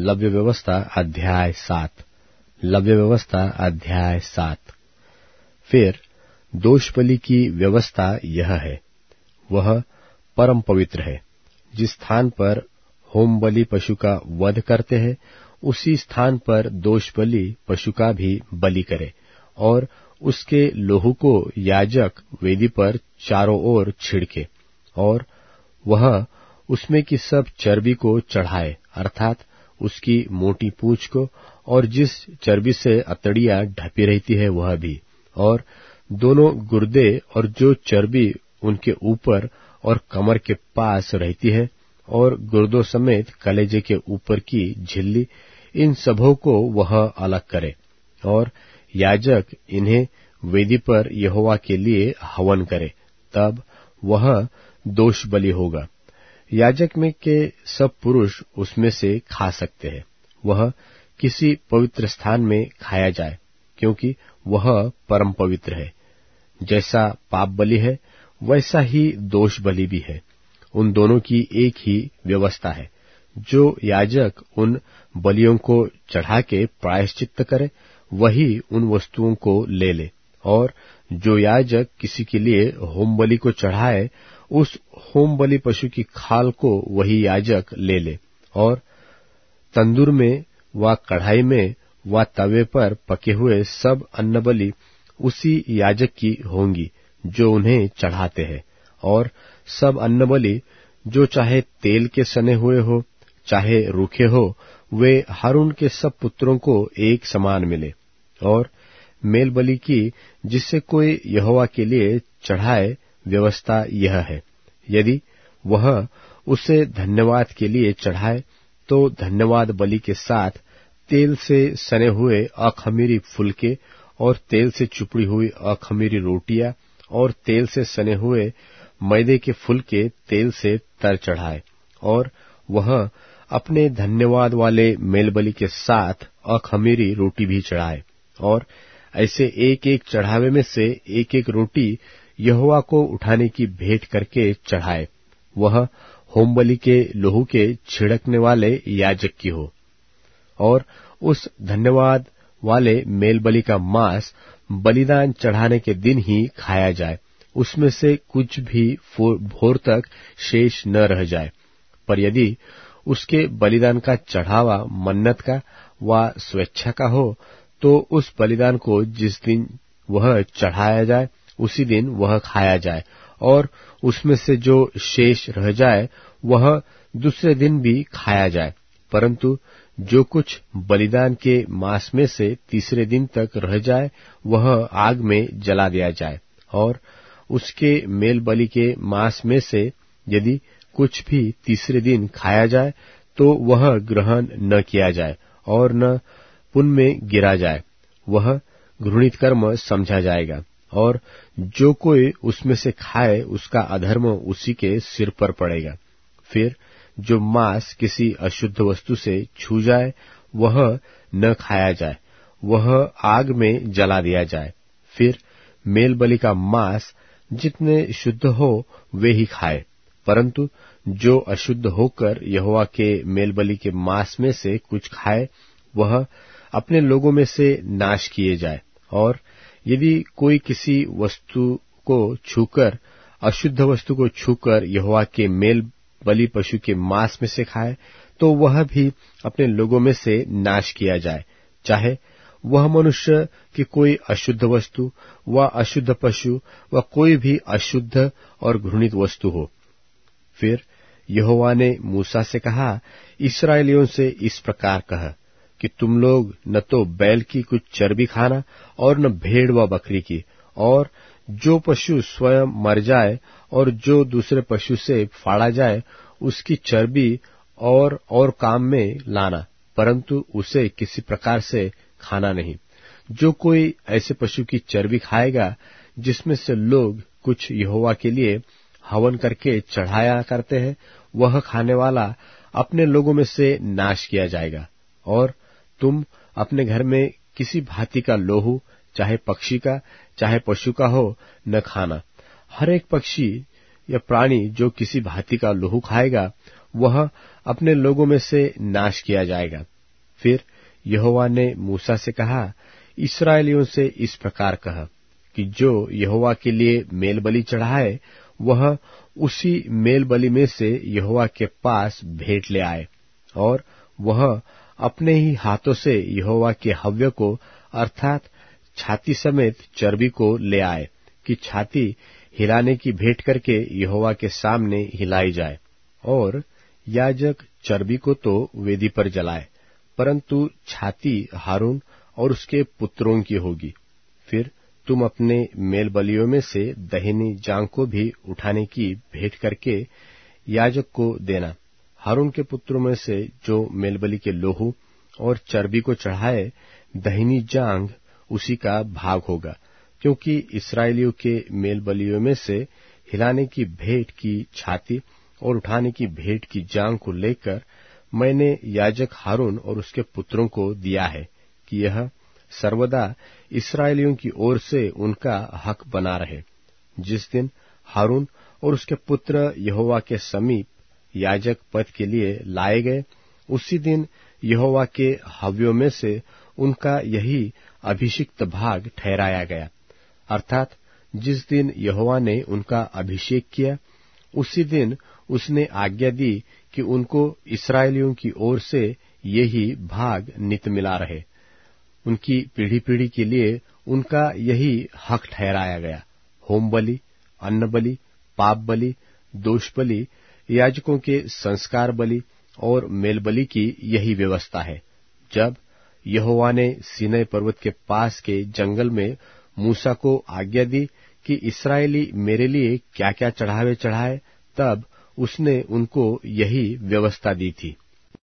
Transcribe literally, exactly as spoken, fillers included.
लव्य व्यवस्था अध्याय सात। लव्य व्यवस्था अध्याय सात। फिर दोष बलि की व्यवस्था यह है, वह परम पवित्र है। जिस स्थान पर होम बलि पशु का वध करते हैं, उसी स्थान पर दोष बलि पशु का भी बलि करे, और उसके लोहू को याजक वेदी पर चारों ओर छिड़के, और वह उसमें की सब चर्बी को चढ़ाए, अर्थात उसकी मोटी पूंछ को, और जिस चर्बी से अतड़ियां ढपी रहती है वह भी, और दोनों गुर्दे और जो चर्बी उनके ऊपर और कमर के पास रहती है, और गुर्दों समेत कलेजे के ऊपर की झिल्ली, इन सबों को वह अलग करे, और याजक इन्हें वेदी पर यहोवा के लिए हवन करे, तब वह दोष बलि होगा। याजक में के सब पुरुष उसमें से खा सकते हैं। वह किसी पवित्र स्थान में खाया जाए, क्योंकि वह परम पवित्र है। जैसा पाप बलि है, वैसा ही दोष बलि भी है। उन दोनों की एक ही व्यवस्था है। जो याजक उन बलियों को चढ़ा के प्रायश्चित्त करे, वही उन वस्तुओं को ले ले, और जो याजक किसी के लिए होम बलि को चढ़ाए, उस होम बलि पशु की खाल को वही याजक ले ले, और तंदूर में व कढ़ाई में व तवे पर पके हुए सब अन्न बलि उसी याजक की होंगी जो उन्हें चढ़ाते हैं। और सब अन्न बलि जो चाहे तेल के सने हुए हो, चाहे रूखे हो, वे हारून के सब पुत्रों को एक समान मिले। और मेल बलि की जिससे कोई यहोवा के लिए चढ़ाए, व्यवस्था यह है, यदि वह उसे धन्यवाद के लिए चढ़ाए, तो धन्यवाद बलि के साथ तेल से सने हुए अखमीरी फुलके, और तेल से चुपड़ी हुई अखमीरी रोटियां, और तेल से सने हुए मैदे के फुलके तेल से तर चढ़ाए। और वह अपने धन्यवाद वाले मेल बलि के साथ अखमीरी रोटी भी चढ़ाए, और ऐसे एक एक चढ़ावे में से एक एक रोटी यहोवा को उठाने की भेंट करके चढ़ाए। वह होम बलि के लोहू के छिड़कने वाले याजक की हो। और उस धन्यवाद वाले मेल बलि का मांस बलिदान चढ़ाने के दिन ही खाया जाए, उसमें से कुछ भी भोर तक शेष न रह जाए। पर यदि उसके बलिदान का चढ़ावा मन्नत का व स्वेच्छा का हो, तो उस बलिदान को जिस दिन वह चढ़ाया जाए, उसी दिन वह खाया जाए, और उसमें से जो शेष रह जाए वह दूसरे दिन भी खाया जाए। परंतु जो कुछ बलिदान के मांस में से तीसरे दिन तक रह जाए, वह आग में जला दिया जाए। और उसके मेल बलि के मांस में से यदि कुछ भी तीसरे दिन खाया जाए, तो वह ग्रहण न किया जाए और न पुन में गिरा जाए, वह घृणित कर्म समझा जाएगा। और जो कोई उसमें से खाए, उसका अधर्म उसी के सिर पर पड़ेगा। फिर जो मांस किसी अशुद्ध वस्तु से छू जाए, वह न खाया जाए, वह आग में जला दिया जाए। फिर मेल बलि का मांस जितने शुद्ध हो वे ही खाए, परंतु जो अशुद्ध होकर यहोवा के मेल बलि के मांस में से कुछ खाए, वह अपने लोगों में से नाश किए जाए। और यदि कोई किसी वस्तु को छूकर, अशुद्ध वस्तु को छूकर यहोवा के मेल बलि पशु के मांस में से खाए, तो वह भी अपने लोगों में से नाश किया जाए, चाहे वह मनुष्य की कोई अशुद्ध वस्तु व अशुद्ध पशु व कोई भी अशुद्ध और घृणित वस्तु हो। फिर यहोवा ने मूसा से कहा, इस्राएलियों से इस प्रकार कह कि तुम लोग न तो बैल की कुछ चर्बी खाना और न भेड़ व बकरी की, और जो पशु स्वयं मर जाए और जो दूसरे पशु से फाड़ा जाए, उसकी चर्बी और और काम में लाना, परंतु उसे किसी प्रकार से खाना नहीं। जो कोई ऐसे पशु की चर्बी खाएगा जिसमें से लोग कुछ यहोवा के लिए हवन करके चढ़ाया करते हैं, वह खाने वाला अपने लोगों में से नाश किया जाएगा। और तुम अपने घर में किसी भांति का लोहू, चाहे पक्षी का चाहे पशु का हो, न खाना। हर एक पक्षी या प्राणी जो किसी भांति का लोहू खाएगा, वह अपने लोगों में से नाश किया जाएगा। फिर यहोवा ने मूसा से कहा, इस्राएलियों से इस प्रकार कह कि जो यहोवा के लिए मेलबलि चढ़ाए वह उसी मेलबलि में से यहोवा के पास भेंट ले आए, और वह अपने ही हाथों से यहोवा के हव्य को अर्थात छाती समेत चर्बी को ले आए कि छाती हिलाने की भेंट करके यहोवा के सामने हिलाई जाए। और याजक चर्बी को तो वेदी पर जलाए, परंतु छाती हारून और उसके पुत्रों की होगी। फिर तुम अपने मेलबलियों में से दहिनी जांघ को भी उठाने की भेंट करके याजक को देना। हारून के पुत्रों में से जो मेलबलि के लोहू और चर्बी को चढ़ाए, दहिनी जांघ उसी का भाग होगा, क्योंकि इस्राएलियों के मेलबलियों में से हिलाने की भेंट की छाती और उठाने की भेंट की जांघ को लेकर मैंने याजक हारून और उसके पुत्रों को दिया है कि यह सर्वदा इस्राएलियों की ओर से उनका हक बना रहे। जिस दिन हारून और उसके पुत्र यहोवा के समीप याजक पद के लिए लाए गए, उसी दिन यहोवा के हव्यों में से उनका यही अभिषिक्त भाग ठहराया गया। अर्थात जिस दिन यहोवा ने उनका अभिषेक किया, उसी दिन उसने आज्ञा दी कि उनको इस्राएलियों की ओर से यही भाग नित मिला रहे। उनकी पीढ़ी पीढ़ी के लिए उनका यही हक ठहराया गया। होम बलि, अन्न बलि, पाप बलि, दोष बलि, याजकों के संस्कार बलि और मेल बलि की यही व्यवस्था है। जब यहोवा ने सीनै पर्वत के पास के जंगल में मूसा को आज्ञा दी कि इस्राएली मेरे लिए क्या क्या चढ़ावे चढ़ाए, तब उसने उनको यही व्यवस्था दी थी।